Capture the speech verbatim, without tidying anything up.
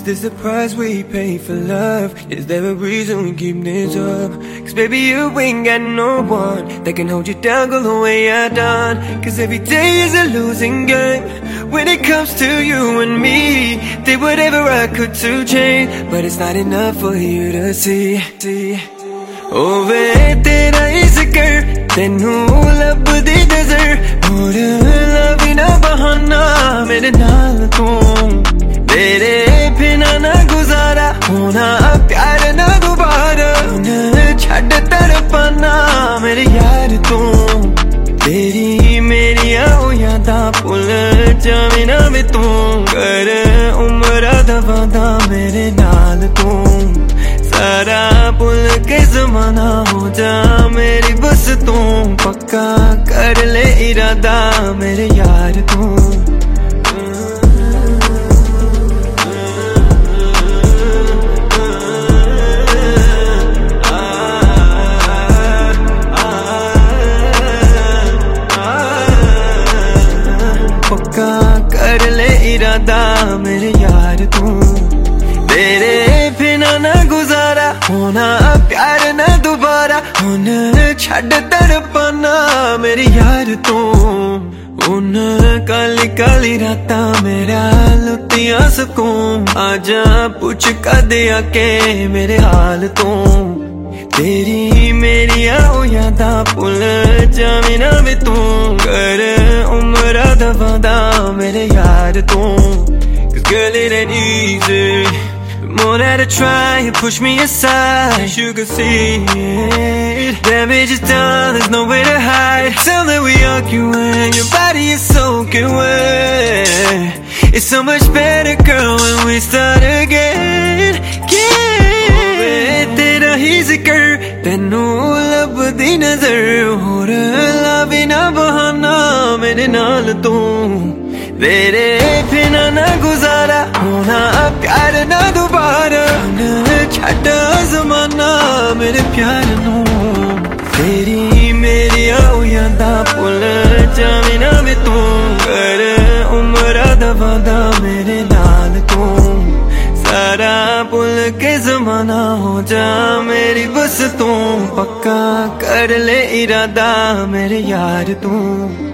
Is this the price we pay for love? Is there a reason we keep this up? Cause baby you ain't got no one that can hold you down, go the way I done. Cause every day is a losing game when it comes to you and me. Did whatever I could to change, but it's not enough for you to see, see. Oh वे तेरा ही जिक्र तेनू लभदी नजर और लवी ना बहाना मेरे नाल तू तेरे बिना ना गुजारा होना प्यार ना दोबारा छड़ तड़पना मेरे यार तू तेरी मेरी आओ यादा भुल जावे ना वे तू कर उम्र दा वादा मेरे नाल तू सारा भुल के जमाना हो जा मेरी बस तू पक्का कर ले इरादा मेरे यार तू पक्का कर ले इरादा मेरे यार तू तेरे बिना ना गुजारा होना प्यार ना दोबारा हुन छड़ तड़पना मेरे यार तू उन काली काली राता मेरा लुटिया सुकून आजा पूछ कदे आके मेरे हाल तू तेरी मेरी आओ यादा भुल जावे ना वे तू कर उम्र दा वादा मेरे यार तू Cause girl it ain't easy. The more that I try, you push me aside. You can see it. Damage is done, there's nowhere to hide. Tell that we arguing, your body is soaking wet. It's so much better, girl, when we start again. Yeah. तेरा ही जिक्र तेनू लभदी नजर और लावे ना बहाना मेरे नाल तू तेरे बिना ना गुजारा होना प्यार ना दोबारा छड़ जमाना मेरे प्यार नू तेरी मेरी आओ यादा भुल जावे ना वे तू कर उम्र दा वादा मेरे नाल तू सारा भुल के जमाना हो जा मेरी बस तू पक्का कर ले इरादा मेरे यार तू